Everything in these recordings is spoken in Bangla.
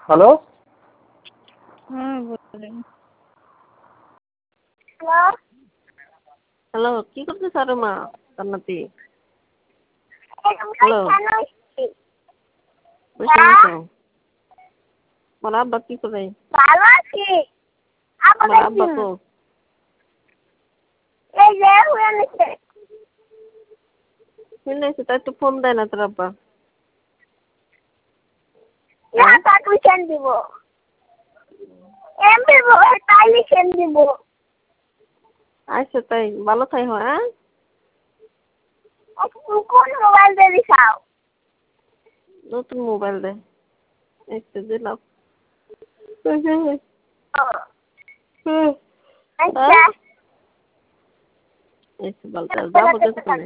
হ্যালো হ্যাঁ বলেন। হ্যালো কি করতেছ আরে মা জান্নাতি? হ্যালো বসে আছো? আমার আব্বা কি করে? ভালো আছি। আমার আব্বা তো এই যে হয়ে নিছে। শুনেছি তাই তো ফোন দেয় না তোর আব্বা। না তাকে কেন দিব? এমবি বলে তাইলে কেন দিব? আচ্ছা তাই ভালো থাই হ্যাঁ? কোন মোবাইল দিয়ে দিছাও? নতুন মোবাইল দে একটু দিলাম। আচ্ছা একটু বলতে যাবো কিছুক্ষণে।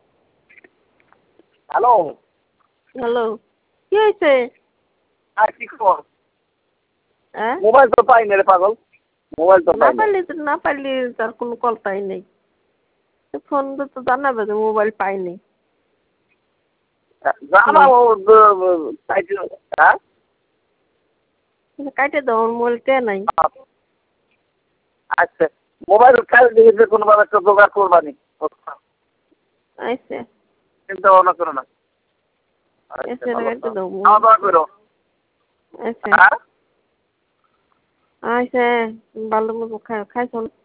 হ্যালো হ্যালো কি হয়েছে? আর কি খবর? হ্যাঁ মোবাইল তো পাই না রে পাগল, মোবাইল তো না পাই না। পারলে তার কোনো কলতাই নেই। ফোন তো জানাবে যে মোবাইল পাইনি। জানাবো টাইটেল হ্যাঁ কাটে দাও মোবাইল কে নাই। আচ্ছা মোবাইল কাল দেখেছে কোনোভাবে একটা জোগাড় করবানি, আচ্ছা চিন্তা ভাবনা করো না। আচ্ছা কাটে দাও। খাওয়া দাওয়া করো। আচ্ছা হ্যাঁ আচ্ছা ভালো মতো খাইছো না?